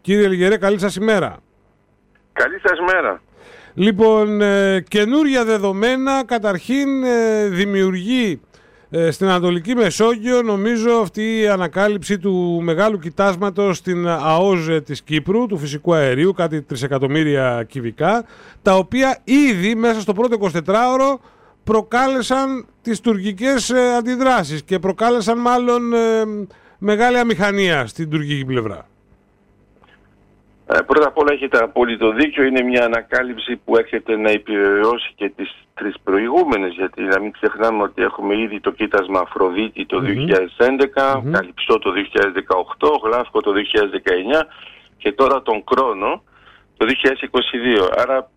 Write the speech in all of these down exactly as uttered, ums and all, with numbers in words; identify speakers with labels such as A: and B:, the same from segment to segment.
A: Κύριε Λιγερέ, καλή σας ημέρα.
B: Καλή σας μέρα.
A: Λοιπόν, ε, καινούρια δεδομένα, καταρχήν ε, δημιουργεί ε, στην Ανατολική Μεσόγειο, νομίζω, αυτή η ανακάλυψη του μεγάλου κοιτάσματος στην ΑΟΖ της Κύπρου, του φυσικού αερίου, κάτι τρισεκατομμύρια κυβικά, τα οποία ήδη μέσα στο πρώτο εικοσιτετράωρο προκάλεσαν τις τουρκικές ε, αντιδράσεις και προκάλεσαν μάλλον ε, μεγάλη αμηχανία στην τουρκική πλευρά.
B: Ε, πρώτα απ' όλα έχετε απόλυτο δίκιο. Είναι μια ανακάλυψη που έρχεται να επιβεβαιώσει και τις τρεις προηγούμενες, γιατί να μην ξεχνάμε ότι έχουμε ήδη το κοίτασμα Αφροδίτη το mm-hmm. δύο χιλιάδες έντεκα, mm-hmm. Καλυψό το δύο χιλιάδες δεκαοκτώ, Γλάφκο το δύο χιλιάδες δεκαεννιά και τώρα τον Κρόνο το δύο χιλιάδες είκοσι δύο. Άρα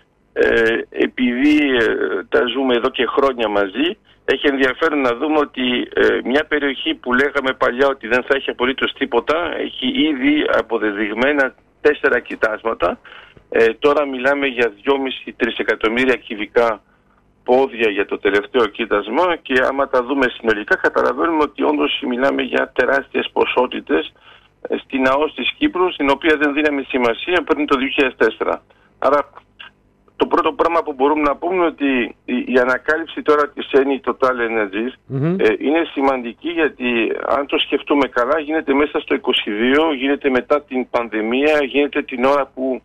B: ε, επειδή ε, τα ζούμε εδώ και χρόνια μαζί, έχει ενδιαφέρον να δούμε ότι ε, μια περιοχή που λέγαμε παλιά ότι δεν θα έχει απολύτως τίποτα, έχει ήδη αποδεδειγμένα τέσσερα κοιτάσματα. Ε, τώρα μιλάμε για δυόμισι με τρία εκατομμύρια κυβικά πόδια για το τελευταίο κοίτασμα και άμα τα δούμε συνολικά καταλαβαίνουμε ότι όντως μιλάμε για τεράστιες ποσότητες ε, στην ΑΟΣ της Κύπρου, στην οποία δεν δίναμε σημασία πριν το δύο χιλιάδες τέσσερα. Άρα το πρώτο πράγμα που μπορούμε να πούμε είναι ότι η, η ανακάλυψη τώρα της Eni Total Energies mm-hmm. ε, είναι σημαντική, γιατί αν το σκεφτούμε καλά γίνεται μέσα στο είκοσι δύο, γίνεται μετά την πανδημία, γίνεται την ώρα που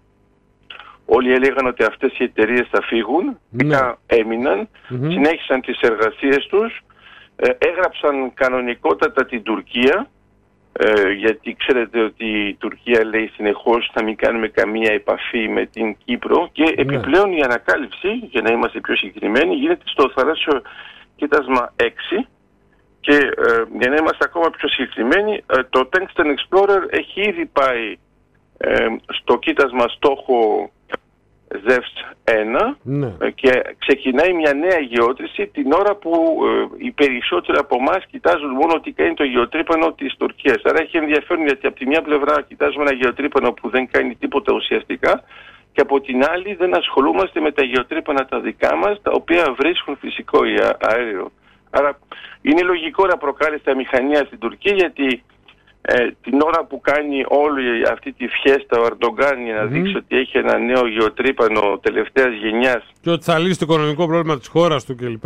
B: όλοι έλεγαν ότι αυτές οι εταιρείες θα φύγουν, mm-hmm. έμειναν, mm-hmm. συνέχισαν τις εργασίες τους, ε, έγραψαν κανονικότατα την Τουρκία, Ε, γιατί ξέρετε ότι η Τουρκία λέει συνεχώς να μην κάνουμε καμία επαφή με την Κύπρο και ναι. επιπλέον η ανακάλυψη, για να είμαστε πιο συγκεκριμένοι, γίνεται στο θαλάσσιο κοίτασμα έξι και ε, για να είμαστε ακόμα πιο συγκεκριμένοι, ε, το Tungsten Explorer έχει ήδη πάει ε, στο κοίτασμα στόχο Ζεύς ένα ναι. και ξεκινάει μια νέα γεώτρηση την ώρα που ε, οι περισσότεροι από εμάς κοιτάζουν μόνο τι κάνει το γεωτρύπανο της Τουρκίας. Άρα έχει ενδιαφέρον, γιατί από τη μια πλευρά κοιτάζουμε ένα γεωτρύπανο που δεν κάνει τίποτα ουσιαστικά και από την άλλη δεν ασχολούμαστε με τα γεωτρύπανα τα δικά μας, τα οποία βρίσκουν φυσικό αέριο. Άρα είναι λογικό να προκάλεσε αμηχανία στην Τουρκία, γιατί Ε, την ώρα που κάνει όλη αυτή τη φιέστα ο Ερντογκάν για να mm. δείξει ότι έχει ένα νέο γεωτρύπανο τελευταίας γενιάς
A: και ότι θα λύσει το οικονομικό πρόβλημα της χώρας του κλπ.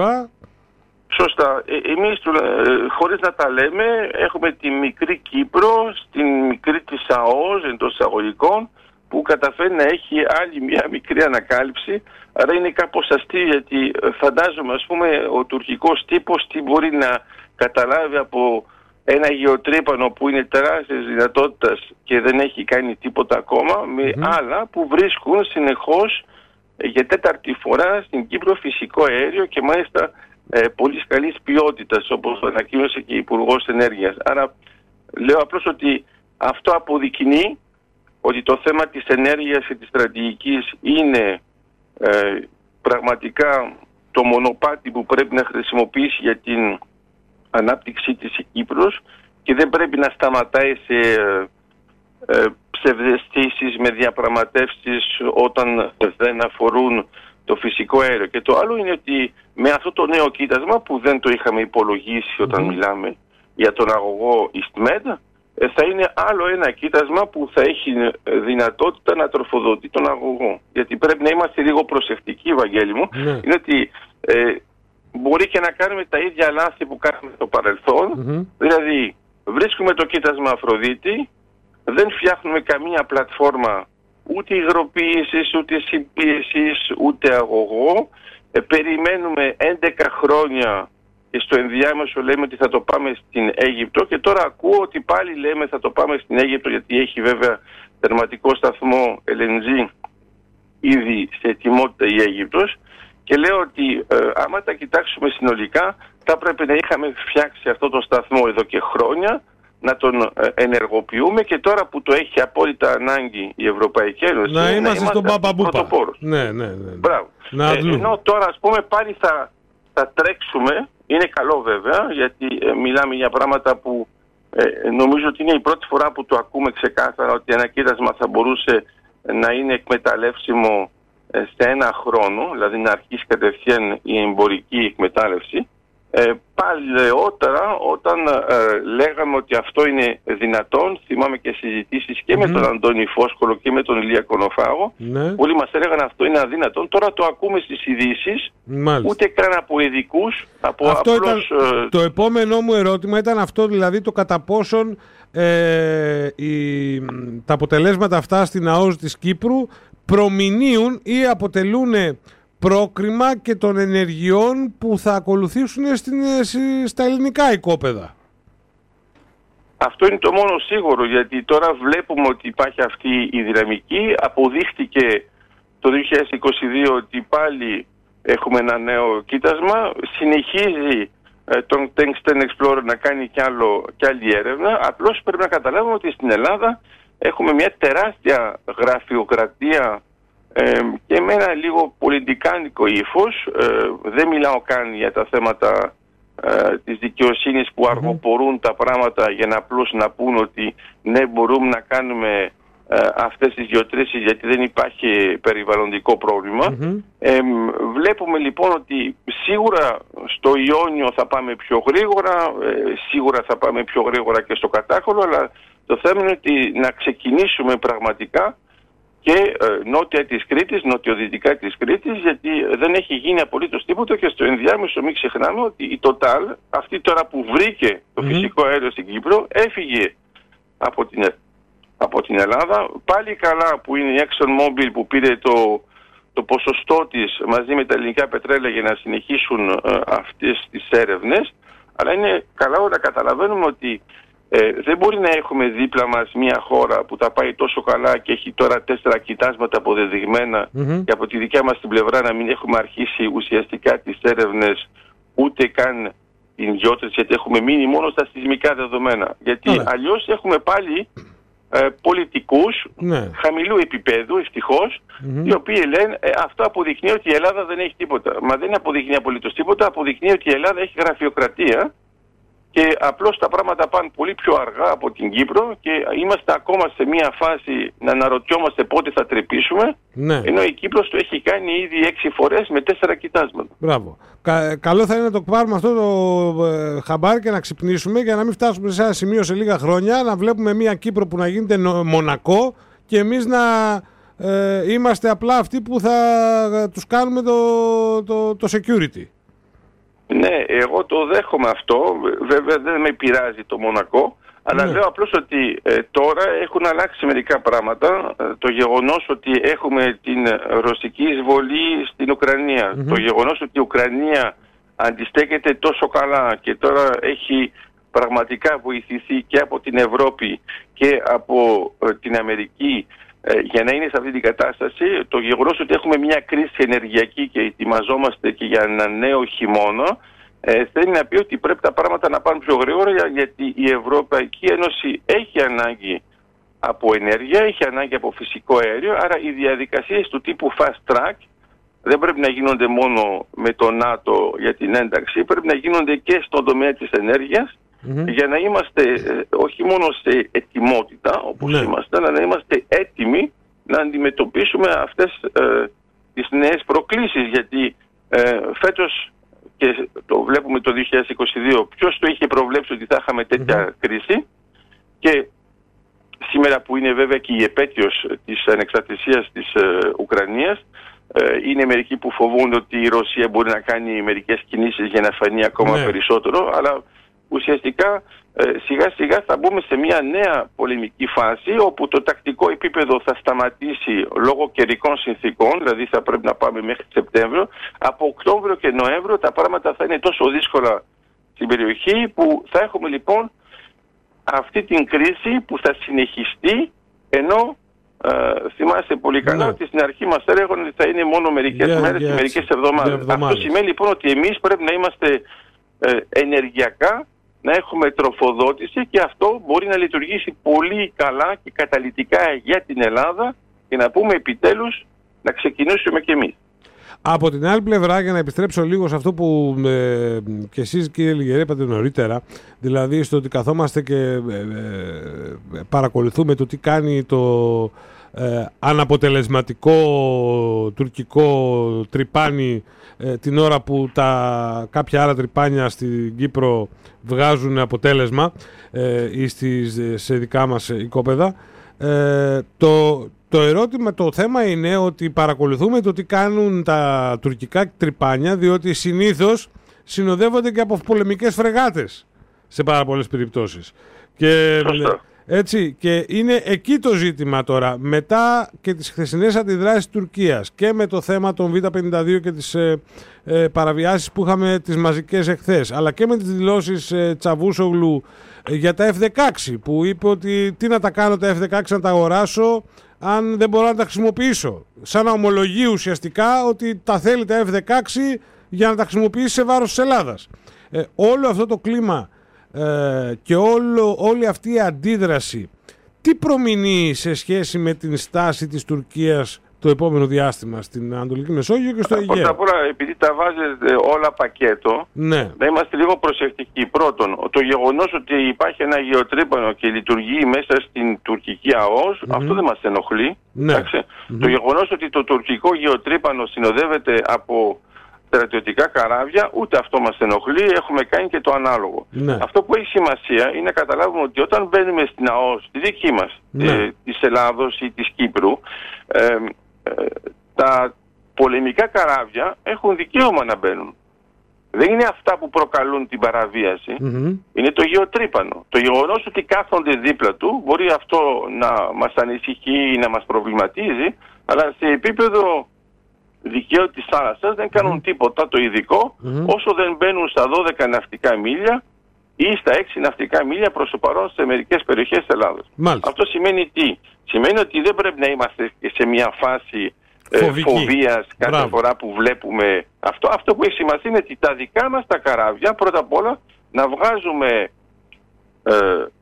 B: Σωστά. Ε, εμείς ε, χωρίς να τα λέμε έχουμε τη μικρή Κύπρο, στην μικρή της ΑΟΣ εντός εισαγωγικών, που καταφέρει να έχει άλλη μια μικρή ανακάλυψη. Άρα είναι κάπως αστείο, γιατί φαντάζομαι, ας πούμε, ο τουρκικός τύπος τι μπορεί να καταλάβει από ένα γεωτρύπανο που είναι τεράστιες δυνατότητας και δεν έχει κάνει τίποτα ακόμα, με mm-hmm. άλλα που βρίσκουν συνεχώς για τέταρτη φορά στην Κύπρο φυσικό αέριο και μάλιστα ε, πολύ καλής ποιότητας, όπως το ανακοίνωσε και η Υπουργός Ενέργειας. Άρα λέω απλώς ότι αυτό αποδεικνύει ότι το θέμα της ενέργειας και της στρατηγικής είναι ε, πραγματικά το μονοπάτι που πρέπει να χρησιμοποιήσει για την ανάπτυξή της η Κύπρος και δεν πρέπει να σταματάει σε ε, ε, ψευδαισθήσεις με διαπραγματεύσεις όταν δεν αφορούν το φυσικό αέριο. Και το άλλο είναι ότι με αυτό το νέο κοίτασμα που δεν το είχαμε υπολογίσει όταν mm. μιλάμε για τον αγωγό EastMed, ε, θα είναι άλλο ένα κοίτασμα που θα έχει δυνατότητα να τροφοδοτεί τον αγωγό. Γιατί πρέπει να είμαστε λίγο προσεκτικοί, Βαγγέλη μου, mm. είναι ότι ε, μπορεί και να κάνουμε τα ίδια λάθη που κάναμε στο παρελθόν, mm-hmm. δηλαδή βρίσκουμε το κοίτασμα Αφροδίτη, δεν φτιάχνουμε καμία πλατφόρμα ούτε υγροποίησης, ούτε συμπίεσης, ούτε αγωγό, ε, περιμένουμε έντεκα χρόνια και στο ενδιάμεσο λέμε ότι θα το πάμε στην Αίγυπτο και τώρα ακούω ότι πάλι λέμε θα το πάμε στην Αίγυπτο, γιατί έχει βέβαια τερματικό σταθμό ελ εν τζι ήδη σε ετοιμότητα η Αίγυπτος. Και λέω ότι ε, άμα τα κοιτάξουμε συνολικά, θα πρέπει να είχαμε φτιάξει αυτό το σταθμό εδώ και χρόνια, να τον ε, ενεργοποιούμε, και τώρα που το έχει απόλυτα ανάγκη η Ευρωπαϊκή Ένωση,
A: να είμαστε, είμαστε στον Παπαμπούπα.
B: Ναι,
A: ναι, ναι, ναι.
B: Μπράβο. Ε, ενώ τώρα, ας πούμε, πάλι θα, θα τρέξουμε, είναι καλό βέβαια, γιατί ε, μιλάμε για πράγματα που ε, νομίζω ότι είναι η πρώτη φορά που το ακούμε ξεκάθαρα, ότι ένα κοίτασμα θα μπορούσε να είναι εκμεταλλεύσιμο σε ένα χρόνο, δηλαδή να αρχίσει κατευθείαν η εμπορική εκμετάλλευση. Ε, παλαιότερα όταν ε, λέγαμε ότι αυτό είναι δυνατόν, θυμάμαι και συζητήσεις και mm. με τον Αντώνη Φόσκολο και με τον Ηλία Κονοφάγο, mm. όλοι μας έλεγαν αυτό είναι αδύνατον. Τώρα το ακούμε στις ειδήσεις, ούτε καν από ειδικούς, από
A: αυτό
B: απλώς...
A: Ήταν, ε... Το επόμενό μου ερώτημα ήταν αυτό, δηλαδή το κατά πόσον ε, η, τα αποτελέσματα αυτά στην ΑΟΣ της Κύπρου προμηνύουν ή αποτελούν πρόκριμα και των ενεργειών που θα ακολουθήσουν στην, στα ελληνικά οικόπεδα.
B: Αυτό είναι το μόνο σίγουρο, γιατί τώρα βλέπουμε ότι υπάρχει αυτή η δυναμική. Αποδείχτηκε το δύο χιλιάδες είκοσι δύο ότι πάλι έχουμε ένα νέο κοίτασμα. Συνεχίζει ε, τον Tungsten Explorer να κάνει κι, άλλο, κι άλλη έρευνα. Απλώς πρέπει να καταλάβουμε ότι στην Ελλάδα έχουμε μια τεράστια γραφειοκρατία Ε, και με ένα λίγο πολιτικάνικο ύφος. Ε, δεν μιλάω καν για τα θέματα ε, της δικαιοσύνης που αργοπορούν τα πράγματα για να απλώς να πούν ότι ναι, μπορούμε να κάνουμε ε, αυτές τις γεωτρήσεις γιατί δεν υπάρχει περιβαλλοντικό πρόβλημα. Mm-hmm. Ε, βλέπουμε λοιπόν ότι σίγουρα στο Ιόνιο θα πάμε πιο γρήγορα, ε, σίγουρα θα πάμε πιο γρήγορα και στο Κατάχολο, αλλά το θέμα είναι ότι να ξεκινήσουμε πραγματικά και ε, νότια της Κρήτης, νοτιοδυτικά της Κρήτης, γιατί δεν έχει γίνει απολύτως τίποτα και στο ενδιάμεσο μην ξεχνάμε ότι η Total, αυτή τώρα που βρήκε το mm-hmm. φυσικό αέριο στην Κύπρο, έφυγε από την, από την Ελλάδα. Πάλι καλά που είναι η ExxonMobil που πήρε το, το ποσοστό της μαζί με τα ελληνικά πετρέλαια για να συνεχίσουν ε, αυτές τις έρευνες, αλλά είναι καλά να καταλαβαίνουμε ότι Ε, δεν μπορεί να έχουμε δίπλα μας μια χώρα που τα πάει τόσο καλά και έχει τώρα τέσσερα κοιτάσματα αποδεδειγμένα mm-hmm. και από τη δικιά μας την πλευρά να μην έχουμε αρχίσει ουσιαστικά τις έρευνες ούτε καν την γεώτρηση, γιατί έχουμε μείνει μόνο στα σεισμικά δεδομένα. Γιατί mm-hmm. αλλιώς έχουμε πάλι ε, πολιτικούς mm-hmm. χαμηλού επίπεδου, ευτυχώς, mm-hmm. οι οποίοι λένε ε, αυτό αποδεικνύει ότι η Ελλάδα δεν έχει τίποτα. Μα δεν αποδεικνύει απολύτως τίποτα, αποδεικνύει ότι η Ελλάδα έχει γραφειοκρατία. Και απλώς τα πράγματα πάνε πολύ πιο αργά από την Κύπρο και είμαστε ακόμα σε μια φάση να αναρωτιόμαστε πότε θα τρυπήσουμε, ναι. ενώ η Κύπρος το έχει κάνει ήδη έξι φορές με τέσσερα κοιτάσματα.
A: Μπράβο. Κα, καλό θα είναι να το πάρουμε αυτό το ε, χαμπάρι και να ξυπνήσουμε για να μην φτάσουμε σε ένα σημείο σε λίγα χρόνια να βλέπουμε μια Κύπρο που να γίνεται νο, Μονακό και εμείς να ε, είμαστε απλά αυτοί που θα ε, τους κάνουμε το, το, το security.
B: Ναι, εγώ το δέχομαι αυτό. Βέβαια δεν με πειράζει το Μονακό, αλλά ναι. λέω απλώς ότι ε, τώρα έχουν αλλάξει μερικά πράγματα. Ε, το γεγονός ότι έχουμε την ρωσική εισβολή στην Ουκρανία, mm-hmm. το γεγονός ότι η Ουκρανία αντιστέκεται τόσο καλά και τώρα έχει πραγματικά βοηθηθεί και από την Ευρώπη και από ε, την Αμερική ε, για να είναι σε αυτή την κατάσταση, το γεγονός ότι έχουμε μια κρίση ενεργειακή και ετοιμαζόμαστε και για ένα νέο χειμώνα, ε, θέλει να πει ότι πρέπει τα πράγματα να πάνε πιο γρήγορα, γιατί η Ευρωπαϊκή Ένωση έχει ανάγκη από ενέργεια, έχει ανάγκη από φυσικό αέριο, άρα οι διαδικασίες του τύπου fast track δεν πρέπει να γίνονται μόνο με το ΝΑΤΟ για την ένταξη, πρέπει να γίνονται και στον τομέα της ενέργειας, mm-hmm. για να είμαστε ε, όχι μόνο σε ετοιμότητα όπως ναι. είμαστε, αλλά να είμαστε έτοιμοι να αντιμετωπίσουμε αυτές ε, τις νέες προκλήσεις, γιατί ε, φέτος, και το βλέπουμε το δύο χιλιάδες είκοσι δύο, ποιος το είχε προβλέψει ότι θα είχαμε τέτοια mm-hmm. κρίση, και σήμερα που είναι βέβαια και η επέτειος της ανεξαρτησίας της ε, Ουκρανίας, ε, είναι μερικοί που φοβούνται ότι η Ρωσία μπορεί να κάνει μερικές κινήσεις για να φανεί ακόμα ναι. περισσότερο, αλλά ουσιαστικά ε, σιγά σιγά θα μπούμε σε μια νέα πολεμική φάση, όπου το τακτικό επίπεδο θα σταματήσει λόγω καιρικών συνθήκων, δηλαδή θα πρέπει να πάμε μέχρι Σεπτέμβριο. Από Οκτώβριο και Νοέμβριο τα πράγματα θα είναι τόσο δύσκολα στην περιοχή, που θα έχουμε λοιπόν αυτή την κρίση που θα συνεχιστεί, ενώ ε, θυμάσαι πολύ καλά ναι. ότι στην αρχή μας έλεγαν ότι θα είναι μόνο μερικές yeah, μέρες yeah, και μερικές εβδομάδες. Αυτό σημαίνει λοιπόν ότι εμείς πρέπει να είμαστε ε, ενεργειακά, να έχουμε τροφοδότηση, και αυτό μπορεί να λειτουργήσει πολύ καλά και καταλυτικά για την Ελλάδα, και να πούμε επιτέλους να ξεκινήσουμε κι εμείς.
A: Από την άλλη πλευρά, για να επιστρέψω λίγο σε αυτό που ε, και εσείς κύριε Λιγερέ είπατε νωρίτερα, δηλαδή στο ότι καθόμαστε και ε, ε, παρακολουθούμε το τι κάνει το, ε, αναποτελεσματικό τουρκικό τρυπάνι ε, την ώρα που τα κάποια άλλα τρυπάνια στην Κύπρο βγάζουν αποτέλεσμα ε, ή στις, σε δικά μας οικόπεδα. Ε, το, το ερώτημα, το θέμα είναι ότι παρακολουθούμε το τι κάνουν τα τουρκικά τρυπάνια, διότι συνήθως συνοδεύονται και από πολεμικές φρεγάτες σε πάρα πολλές περιπτώσεις. Και, έτσι, και είναι εκεί το ζήτημα τώρα, μετά και τις χθεσινές αντιδράσεις της Τουρκίας και με το θέμα των Β πενήντα δύο και τις ε, ε, παραβιάσεις που είχαμε τις μαζικές εχθές, αλλά και με τις δηλώσεις ε, Τσαβούσογλου ε, για τα εφ δεκαέξι, που είπε ότι τι να τα κάνω τα εφ δεκαέξι, να τα αγοράσω αν δεν μπορώ να τα χρησιμοποιήσω. Σαν να ομολογεί ουσιαστικά ότι τα θέλει τα εφ δεκαέξι για να τα χρησιμοποιήσει σε βάρος της Ελλάδας. Ε, όλο αυτό το κλίμα ε, και όλο, όλη αυτή η αντίδραση, τι προμηνύει σε σχέση με την στάση της Τουρκίας το επόμενο διάστημα στην Ανατολική Μεσόγειο και στο Αιγαίο?
B: Πρώτα απ' όλα, επειδή τα βάζετε όλα πακέτο,
A: ναι,
B: να είμαστε λίγο προσεκτικοί. Πρώτον, το γεγονός ότι υπάρχει ένα γεωτρύπανο και λειτουργεί μέσα στην τουρκική ΑΟΣ, mm-hmm. αυτό δεν μας ενοχλεί.
A: Ναι.
B: Mm-hmm. Το γεγονός ότι το τουρκικό γεωτρύπανο συνοδεύεται από στρατιωτικά καράβια, ούτε αυτό μας ενοχλεί, έχουμε κάνει και το ανάλογο. Ναι. Αυτό που έχει σημασία είναι να καταλάβουμε ότι όταν μπαίνουμε στην ΑΟΣ, τη δική μας, ναι. ε, της Ελλάδος ή της Κύπρου, ε, ε, τα πολεμικά καράβια έχουν δικαίωμα να μπαίνουν. Δεν είναι αυτά που προκαλούν την παραβίαση, mm-hmm. είναι το γεωτρύπανο. Το γεγονός ότι κάθονται δίπλα του μπορεί αυτό να μας ανησυχεί ή να μας προβληματίζει, αλλά σε επίπεδο δικαίου της θάλασσας δεν κάνουν mm-hmm. τίποτα το ειδικό mm-hmm. όσο δεν μπαίνουν στα δώδεκα ναυτικά μίλια ή στα έξι ναυτικά μίλια προς το παρόν σε μερικές περιοχές της Ελλάδας. Μάλιστα. Αυτό σημαίνει τι? Σημαίνει ότι δεν πρέπει να είμαστε σε μια φάση ε, φοβίας κάθε Μπράβο. φορά που βλέπουμε αυτό. Αυτό που έχει σημασία είναι ότι τα δικά μας τα καράβια πρώτα απ' όλα να βγάζουμε ε,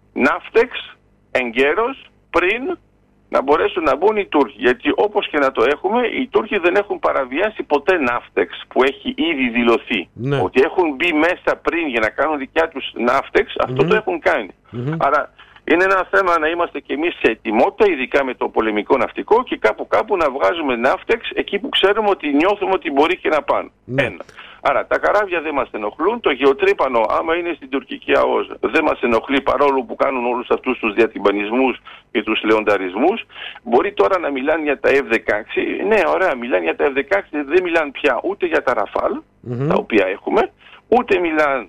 B: ναύτεξ εγκαίρως πριν να μπορέσουν να μπουν οι Τούρκοι. Γιατί όπως και να το έχουμε, οι Τούρκοι δεν έχουν παραβιάσει ποτέ ναύτεξ που έχει ήδη δηλωθεί. Ναι. Ότι έχουν μπει μέσα πριν για να κάνουν δικιά τους ναύτεξ, αυτό mm-hmm. το έχουν κάνει. Mm-hmm. Άρα είναι ένα θέμα να είμαστε κι εμείς σε ετοιμότητα, ειδικά με το πολεμικό ναυτικό, και κάπου κάπου να βγάζουμε ναύτεξ εκεί που ξέρουμε ότι νιώθουμε ότι μπορεί και να πάνε. Ναι. Ένα. Άρα τα καράβια δεν μας ενοχλούν, το γεωτρύπανο άμα είναι στην τουρκική ΑΟΣ δεν μας ενοχλεί, παρόλο που κάνουν όλους αυτούς τους διατυμπανισμούς και τους λεονταρισμούς. Μπορεί τώρα να μιλάνε για τα εφ δεκαέξι, ναι ωραία, μιλάνε για τα εφ δεκαέξι, δεν μιλάνε πια ούτε για τα Ραφάλ, mm-hmm. τα οποία έχουμε, ούτε μιλάνε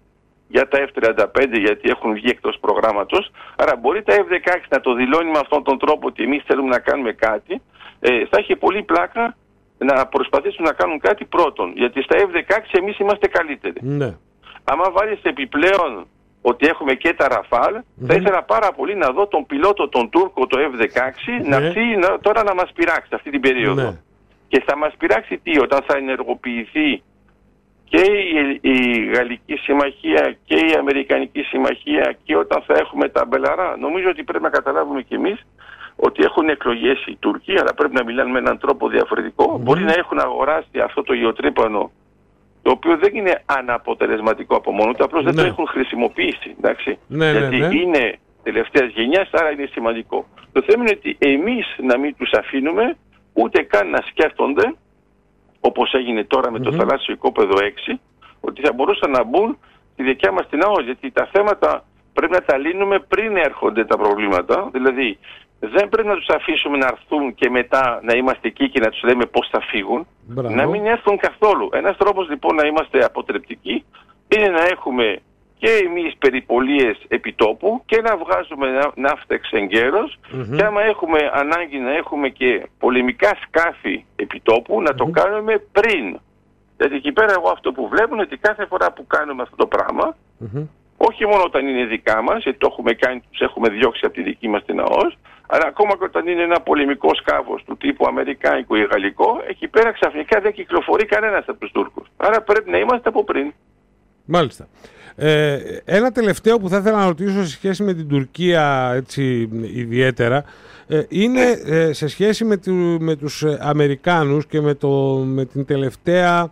B: για τα εφ τριάντα πέντε γιατί έχουν βγει εκτός προγράμματος. Άρα μπορεί τα εφ δεκαέξι να το δηλώνει με αυτόν τον τρόπο ότι εμείς θέλουμε να κάνουμε κάτι, ε, θα έχει πολύ πλάκα να προσπαθήσουν να κάνουν κάτι πρώτον. Γιατί στα εφ δεκαέξι εμείς είμαστε καλύτεροι. Ναι. Άμα βάλεις επιπλέον ότι έχουμε και τα Ραφάλ, mm-hmm. θα ήθελα πάρα πολύ να δω τον πιλότο, τον Τούρκο, το εφ δεκαέξι, ναι. να έρθει τώρα να μας πειράξει αυτή την περίοδο. Ναι. Και θα μας πειράξει τι? Όταν θα ενεργοποιηθεί και η, η Γαλλική Συμμαχία και η Αμερικανική Συμμαχία, και όταν θα έχουμε τα μπελαρά. Νομίζω ότι πρέπει να καταλάβουμε κι εμείς ότι έχουν εκλογές οι Τούρκοι, αλλά πρέπει να μιλάνε με έναν τρόπο διαφορετικό. Mm-hmm. Μπορεί να έχουν αγοράσει αυτό το γεωτρύπανο, το οποίο δεν είναι αναποτελεσματικό από μόνο του, απλώς ναι. δεν το έχουν χρησιμοποιήσει. Εντάξει? Ναι, γιατί ναι, ναι. είναι τελευταίας γενιάς, άρα είναι σημαντικό. Το θέμα είναι ότι εμείς να μην τους αφήνουμε ούτε καν να σκέφτονται, όπως έγινε τώρα με mm-hmm. το θαλάσσιο οικόπεδο έξι, ότι θα μπορούσαν να μπουν στη δικιά μας την ΑΟΣ. Γιατί τα θέματα πρέπει να τα λύνουμε πριν έρχονται τα προβλήματα. Δηλαδή, δεν πρέπει να τους αφήσουμε να έρθουν και μετά να είμαστε εκεί και να τους λέμε πώς θα φύγουν. Μπράβο. Να μην έρθουν καθόλου. Ένας τρόπος λοιπόν να είμαστε αποτρεπτικοί είναι να έχουμε και εμείς περιπολίες επιτόπου και να βγάζουμε ναύτεξ εγκαίρως mm-hmm. και άμα έχουμε ανάγκη να έχουμε και πολεμικά σκάφη επιτόπου να mm-hmm. το κάνουμε πριν. Γιατί εκεί πέρα εγώ αυτό που βλέπω είναι ότι κάθε φορά που κάνουμε αυτό το πράγμα mm-hmm. όχι μόνο όταν είναι δικά μας, γιατί το έχουμε κάνει, τους έχουμε διώξει από τη δική μας την ΑΟΣ, αλλά ακόμα και όταν είναι ένα πολεμικό σκάφος του τύπου αμερικάνικο ή γαλλικό, εκεί πέρα ξαφνικά δεν κυκλοφορεί κανένας από τους Τούρκους. Άρα πρέπει να είμαστε από πριν. Μάλιστα.
A: Ε, ένα τελευταίο που θα ήθελα να ρωτήσω σε σχέση με την Τουρκία έτσι, ιδιαίτερα ε, είναι ε, σε σχέση με, του, με τους Αμερικάνους και με, το, με την τελευταία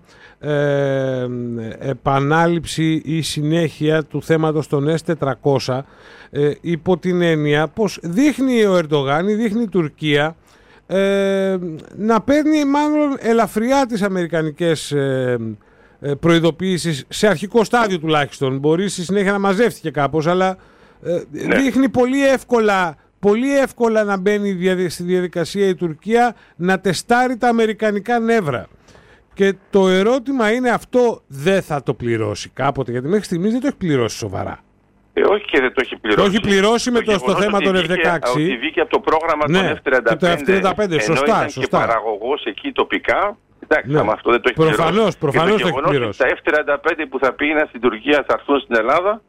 A: ε, επανάληψη ή συνέχεια του θέματος των ες τετρακόσια ε, υπό την έννοια πως δείχνει ο Ερντογάν ή δείχνει η Τουρκία ε, να παίρνει μάλλον ελαφριά τις αμερικανικές ε, ε, προειδοποιήσεις, σε αρχικό στάδιο τουλάχιστον. Μπορεί στη συνέχεια να μαζεύτηκε κάπως, αλλά ε, ναι. δείχνει πολύ εύκολα, πολύ εύκολα να μπαίνει στη διαδικασία η Τουρκία να τεστάρει τα αμερικανικά νεύρα. Και το ερώτημα είναι, αυτό δεν θα το πληρώσει κάποτε, γιατί μέχρι στιγμής δεν το έχει πληρώσει σοβαρά.
B: Ε, όχι και δεν το έχει πληρώσει.
A: Το έχει πληρώσει με το, στο θέμα των εφ δεκαέξι.
B: Ότι βγήκε από το πρόγραμμα
A: ναι,
B: των εφ τριάντα πέντε,
A: σωστά,
B: ενώ ήταν
A: σωστά.
B: και παραγωγός εκεί τοπικά. Εντάξει,
A: ναι.
B: άμα αυτό δεν το έχει
A: προφανώς,
B: πληρώσει.
A: Προφανώς
B: και το
A: το έχει πληρώσει.
B: Τα εφ τριάντα πέντε που θα πήγαιναν στην Τουρκία θα έρθουν στην Ελλάδα,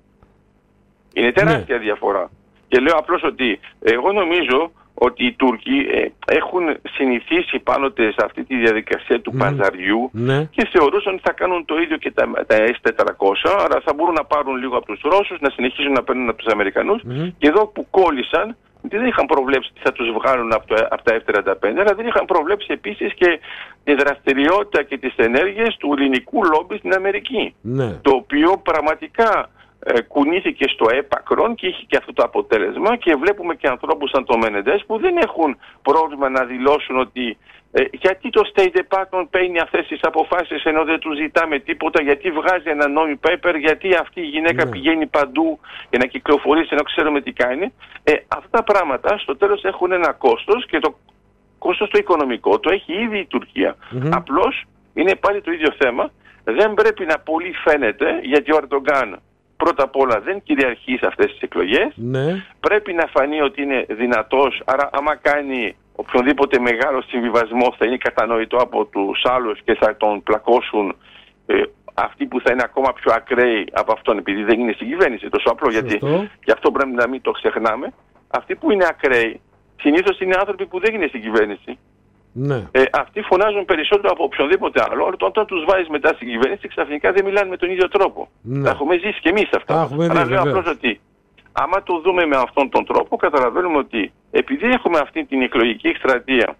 B: είναι τεράστια ναι. διαφορά. Και λέω απλώς ότι εγώ νομίζω ότι οι Τούρκοι ε, έχουν συνηθίσει πάνω σε αυτή τη διαδικασία του mm. παζαριού ναι. και θεωρούσαν ότι θα κάνουν το ίδιο και τα, τα ες τετρακόσια, άρα θα μπορούν να πάρουν λίγο από τους Ρώσους, να συνεχίζουν να παίρνουν από τους Αμερικανούς mm. και εδώ που κόλλησαν, δεν είχαν προβλέψει ότι θα τους βγάλουν από, το, από τα εφ τριάντα πέντε, αλλά δεν είχαν προβλέψει επίσης και τη δραστηριότητα και τις ενέργειες του ελληνικού λόμπι στην Αμερική, ναι. το οποίο πραγματικά Ε, κουνήθηκε στο έπακρον και είχε και αυτό το αποτέλεσμα, και βλέπουμε και ανθρώπους σαν το Μενεντές που δεν έχουν πρόβλημα να δηλώσουν ότι ε, γιατί το State Department παίρνει αυτές τις αποφάσεις ενώ δεν του ζητάμε τίποτα, γιατί βγάζει ένα non-paper, γιατί αυτή η γυναίκα ναι. πηγαίνει παντού για να κυκλοφορήσει ενώ ξέρουμε τι κάνει. Ε, αυτά τα πράγματα στο τέλος έχουν ένα κόστος, και το κόστος το οικονομικό το έχει ήδη η Τουρκία. Mm-hmm. Απλώς είναι πάλι το ίδιο θέμα, δεν πρέπει να πολύ φαίνεται, γιατί ο Ερντογκάν πρώτα απ' όλα δεν κυριαρχεί σε αυτές τις εκλογές. Ναι. Πρέπει να φανεί ότι είναι δυνατός, άρα άμα κάνει οποιονδήποτε μεγάλο συμβιβασμό θα είναι κατανοητό από τους άλλους και θα τον πλακώσουν ε, αυτοί που θα είναι ακόμα πιο ακραίοι από αυτόν, επειδή δεν είναι στην κυβέρνηση. Τόσο απλό, γιατί και αυτό πρέπει να μην το ξεχνάμε. Αυτοί που είναι ακραίοι συνήθως είναι άνθρωποι που δεν είναι στην κυβέρνηση. Ναι. Ε, αυτοί φωνάζουν περισσότερο από οποιονδήποτε άλλο, αλλά όταν τους βάζεις μετά στην κυβέρνηση ξαφνικά δεν μιλάνε με τον ίδιο τρόπο. Ναι. Τα έχουμε ζήσει και εμείς αυτά. Αλλά λέω απλώς ότι άμα το δούμε με αυτόν τον τρόπο, καταλαβαίνουμε ότι επειδή έχουμε αυτή την εκλογική εκστρατεία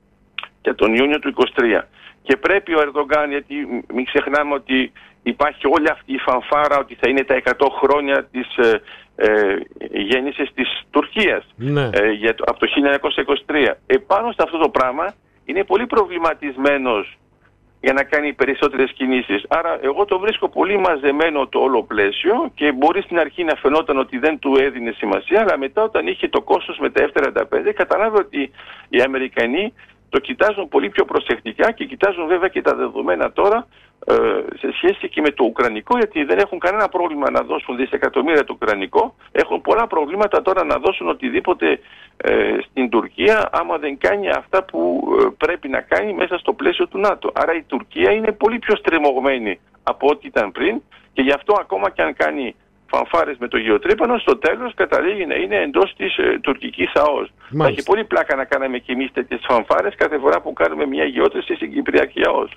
B: για τον Ιούνιο του είκοσι τρία και πρέπει ο Ερντογκάν, γιατί μην ξεχνάμε ότι υπάρχει όλη αυτή η φανφάρα ότι θα είναι τα εκατό χρόνια της ε, ε, γέννησης της Τουρκίας ναι. ε, για το, από το χίλια εννιακόσια είκοσι τρία. Επάνω σε αυτό το πράγμα είναι πολύ προβληματισμένος για να κάνει περισσότερες κινήσεις. Άρα εγώ το βρίσκω πολύ μαζεμένο το όλο πλαίσιο, και μπορεί στην αρχή να φαινόταν ότι δεν του έδινε σημασία, αλλά μετά όταν είχε το κόστος με τα εφ τριάντα πέντε κατάλαβε ότι οι Αμερικανοί το κοιτάζουν πολύ πιο προσεκτικά, και κοιτάζουν βέβαια και τα δεδομένα τώρα ε, σε σχέση και με το Ουκρανικό, γιατί δεν έχουν κανένα πρόβλημα να δώσουν δισεκατομμύρια το Ουκρανικό. Έχουν πολλά προβλήματα τώρα να δώσουν οτιδήποτε ε, στην Τουρκία, άμα δεν κάνει αυτά που ε, πρέπει να κάνει μέσα στο πλαίσιο του ΝΑΤΟ. Άρα η Τουρκία είναι πολύ πιο στριμωγμένη από ό,τι ήταν πριν, και γι' αυτό ακόμα και αν κάνει φανφάρες με το γεωτρύπανο, στο τέλος καταλήγει να είναι εντός της ε, τουρκικής ΑΟΣ. Θα έχει πολύ πλάκα να κάναμε και εμείς τέτοιες φανφάρες κάθε φορά που κάνουμε μια γεώτρηση στην Κυπριακή ΑΟΣ.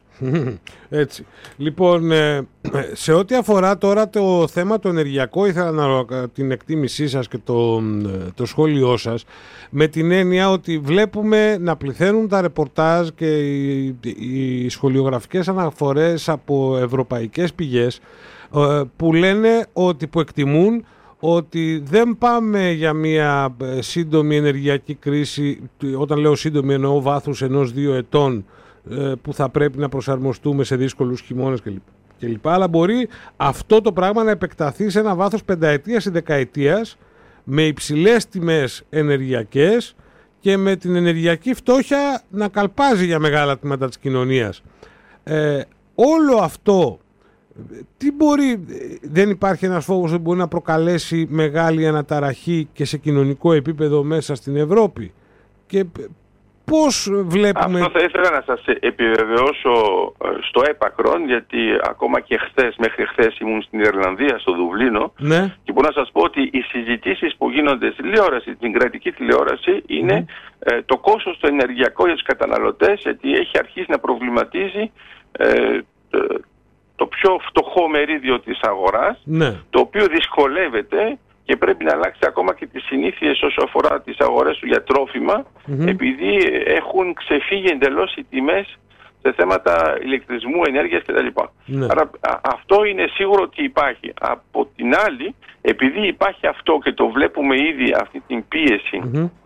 A: Έτσι. Λοιπόν, ε, σε ό,τι αφορά τώρα το θέμα το ενεργειακό, ήθελα να ρωτήσω την εκτίμησή σας και το, το σχόλιο σας, με την έννοια ότι βλέπουμε να πληθαίνουν τα ρεπορτάζ και οι, οι σχολιογραφικές αναφορές από ευρωπαϊκές πηγές που λένε ότι, που εκτιμούν ότι δεν πάμε για μια σύντομη ενεργειακή κρίση, όταν λέω σύντομη εννοώ βάθους ενός δύο ετών, που θα πρέπει να προσαρμοστούμε σε δύσκολους χειμώνες κλπ. Αλλά μπορεί αυτό το πράγμα να επεκταθεί σε ένα βάθος πενταετίας ή δεκαετίας, με υψηλές τιμές ενεργειακές και με την ενεργειακή φτώχεια να καλπάζει για μεγάλα τμήματα της κοινωνίας. Ε, όλο αυτό τι μπορεί, δεν υπάρχει ένας φόβος ότι μπορεί να προκαλέσει μεγάλη αναταραχή και σε κοινωνικό επίπεδο μέσα στην Ευρώπη? Και πώς βλέπουμε...
B: Αυτό θα ήθελα να σας επιβεβαιώσω στο έπακρον, γιατί ακόμα και χθες, μέχρι χθες ήμουν στην Ιρλανδία, στο Δουβλίνο, ναι. και μπορώ να σας πω ότι οι συζητήσεις που γίνονται στην τηλεόραση, την κρατική τηλεόραση, είναι ναι. ε, το κόστος το ενεργειακό για τους καταναλωτές, γιατί έχει αρχίσει να προβληματίζει ε, το πιο φτωχό μερίδιο της αγοράς, ναι. το οποίο δυσκολεύεται και πρέπει να αλλάξει ακόμα και τις συνήθειες όσο αφορά τις αγορές του για τρόφιμα, mm-hmm. επειδή έχουν ξεφύγει εντελώς οι τιμές σε θέματα ηλεκτρισμού, ενέργειας κτλ. Ναι. Άρα α, αυτό είναι σίγουρο ότι υπάρχει. Από την άλλη, επειδή υπάρχει αυτό και το βλέπουμε ήδη αυτή την πίεση mm-hmm. και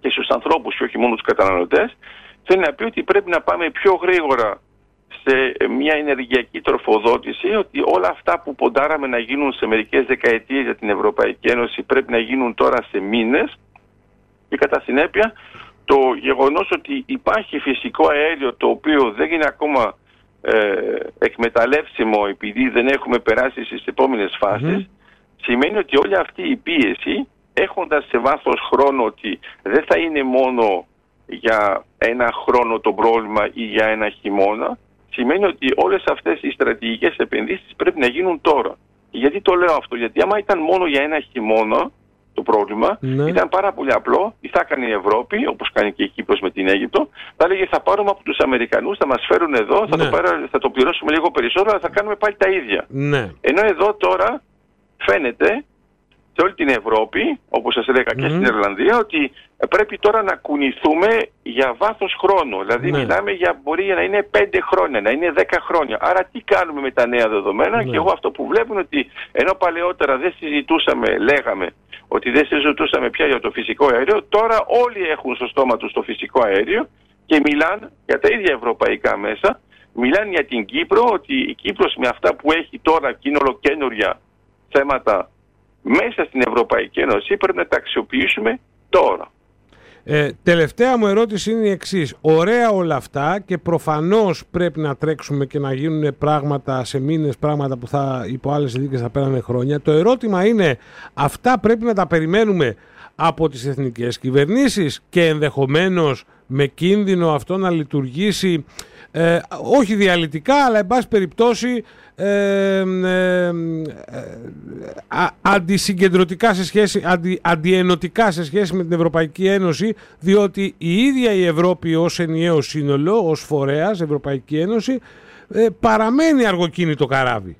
B: και στους ανθρώπους και όχι μόνο τους καταναλωτές, θέλει να πει ότι πρέπει να πάμε πιο γρήγορα σε μια ενεργειακή τροφοδότηση, ότι όλα αυτά που ποντάραμε να γίνουν σε μερικές δεκαετίες για την Ευρωπαϊκή Ένωση πρέπει να γίνουν τώρα σε μήνες, και κατά συνέπεια το γεγονός ότι υπάρχει φυσικό αέριο το οποίο δεν είναι ακόμα ε, εκμεταλλεύσιμο επειδή δεν έχουμε περάσει στις επόμενες φάσεις, mm. σημαίνει ότι όλη αυτή η πίεση, έχοντας σε βάθος χρόνο ότι δεν θα είναι μόνο για ένα χρόνο το πρόβλημα ή για ένα χειμώνα, σημαίνει ότι όλες αυτές οι στρατηγικές επενδύσεις πρέπει να γίνουν τώρα. Γιατί το λέω αυτό? Γιατί άμα ήταν μόνο για ένα χειμώνα το πρόβλημα, ναι. ήταν πάρα πολύ απλό. Τι θα κάνει η Ευρώπη, όπως κάνει και η Κύπρος με την Αίγυπτο, θα έλεγε θα πάρουμε από τους Αμερικανούς, θα μας φέρουν εδώ, θα, ναι. το, πάρω, θα το πληρώσουμε λίγο περισσότερο, αλλά θα κάνουμε πάλι τα ίδια. Ναι. Ενώ εδώ τώρα φαίνεται σε όλη την Ευρώπη, όπως σας έλεγα και mm. στην Ιρλανδία, ότι πρέπει τώρα να κουνηθούμε για βάθος χρόνου. Δηλαδή ναι. μιλάμε για μπορεί να είναι πέντε χρόνια, να είναι δέκα χρόνια. Άρα τι κάνουμε με τα νέα δεδομένα? Ναι. Και εγώ αυτό που βλέπω είναι ότι ενώ παλαιότερα δεν συζητούσαμε, λέγαμε ότι δεν συζητούσαμε πια για το φυσικό αέριο, τώρα όλοι έχουν στο στόμα τους το φυσικό αέριο και μιλάνε για τα ίδια ευρωπαϊκά μέσα. Μιλάνε για την Κύπρο, ότι η Κύπρος με αυτά που έχει τώρα και είναι ολοκαίνουρια θέματα μέσα στην Ευρωπαϊκή Ένωση πρέπει να τα αξιοποιήσουμε τώρα.
A: Ε, τελευταία μου ερώτηση είναι η εξής. Ωραία όλα αυτά και προφανώς πρέπει να τρέξουμε και να γίνουν πράγματα σε μήνες, πράγματα που θα υπό άλλες συνθήκες θα πέρανε χρόνια. Το ερώτημα είναι, αυτά πρέπει να τα περιμένουμε από τις εθνικές κυβερνήσεις και ενδεχομένως με κίνδυνο αυτό να λειτουργήσει ε, όχι διαλυτικά, αλλά εν πάση περιπτώσει ε, ε, ε, α, αντισυγκεντρωτικά σε σχέση, αντι, αντιενωτικά σε σχέση με την Ευρωπαϊκή Ένωση, διότι η ίδια η Ευρώπη ως ενιαίο σύνολο, ως φορέας, Ευρωπαϊκή Ένωση, ε, παραμένει αργοκίνητο καράβι.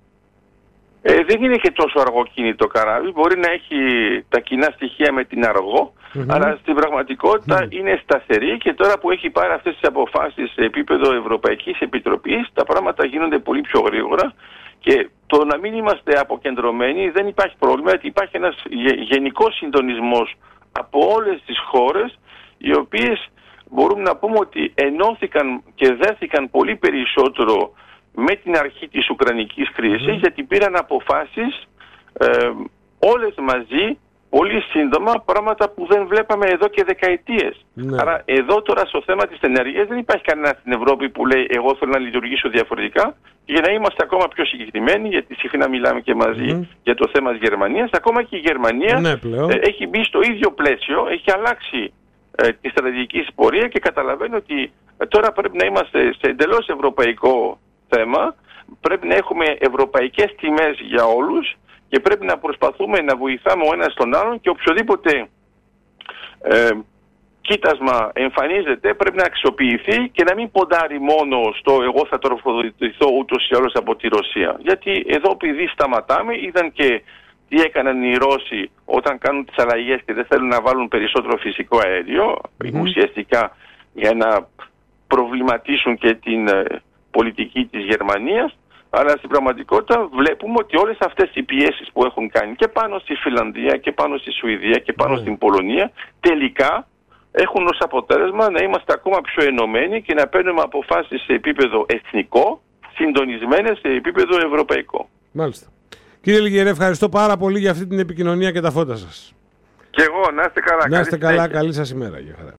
B: Ε, δεν είναι και τόσο αργοκίνητο καράβι, μπορεί να έχει τα κοινά στοιχεία με την αργό, mm-hmm. αλλά στην πραγματικότητα mm. είναι σταθερή και τώρα που έχει πάρει αυτές τις αποφάσεις σε επίπεδο Ευρωπαϊκής Επιτροπής, τα πράγματα γίνονται πολύ πιο γρήγορα και το να μην είμαστε αποκεντρωμένοι δεν υπάρχει πρόβλημα, γιατί υπάρχει ένας γενικός συντονισμός από όλες τις χώρες, οι οποίες μπορούμε να πούμε ότι ενώθηκαν και δέθηκαν πολύ περισσότερο με την αρχή της Ουκρανικής κρίσης, mm. γιατί πήραν αποφάσεις ε, όλες μαζί, πολύ σύντομα, πράγματα που δεν βλέπαμε εδώ και δεκαετίες. Mm. Άρα εδώ τώρα στο θέμα της ενέργειας δεν υπάρχει κανένα στην Ευρώπη που λέει εγώ θέλω να λειτουργήσω διαφορετικά, και για να είμαστε ακόμα πιο συγκεκριμένοι, γιατί συχνά μιλάμε και μαζί mm. για το θέμα της Γερμανίας, ακόμα και η Γερμανία mm. ε, έχει μπει στο ίδιο πλαίσιο, έχει αλλάξει ε, τη στρατηγική πορεία και καταλαβαίνει ότι ε, τώρα πρέπει να είμαστε σε εντελώς ευρωπαϊκό θέμα, πρέπει να έχουμε ευρωπαϊκές τιμές για όλους και πρέπει να προσπαθούμε να βοηθάμε ο ένας τον άλλον, και οποιοδήποτε ε, κοίτασμα εμφανίζεται πρέπει να αξιοποιηθεί και να μην ποντάρει μόνο στο εγώ θα τροφοδοτηθώ ούτως ή άλλως από τη Ρωσία. Γιατί εδώ επειδή σταματάμε, είδαν και τι έκαναν οι Ρώσοι όταν κάνουν τις αλλαγές και δεν θέλουν να βάλουν περισσότερο φυσικό αέριο, mm-hmm. ουσιαστικά για να προβληματίσουν και την πολιτική της Γερμανίας, αλλά στην πραγματικότητα βλέπουμε ότι όλες αυτές οι πιέσεις που έχουν κάνει και πάνω στη Φιλανδία και πάνω στη Σουηδία και πάνω mm. στην Πολωνία, τελικά έχουν ως αποτέλεσμα να είμαστε ακόμα πιο ενωμένοι και να παίρνουμε αποφάσεις σε επίπεδο εθνικό, συντονισμένες σε επίπεδο ευρωπαϊκό.
A: Μάλιστα. Κύριε Λιγερέ, ευχαριστώ πάρα πολύ για αυτή την επικοινωνία και τα φώτα σας.
B: Και εγώ, να είστε καλά.
A: Να είστε καλά, καλή σας ημέρα.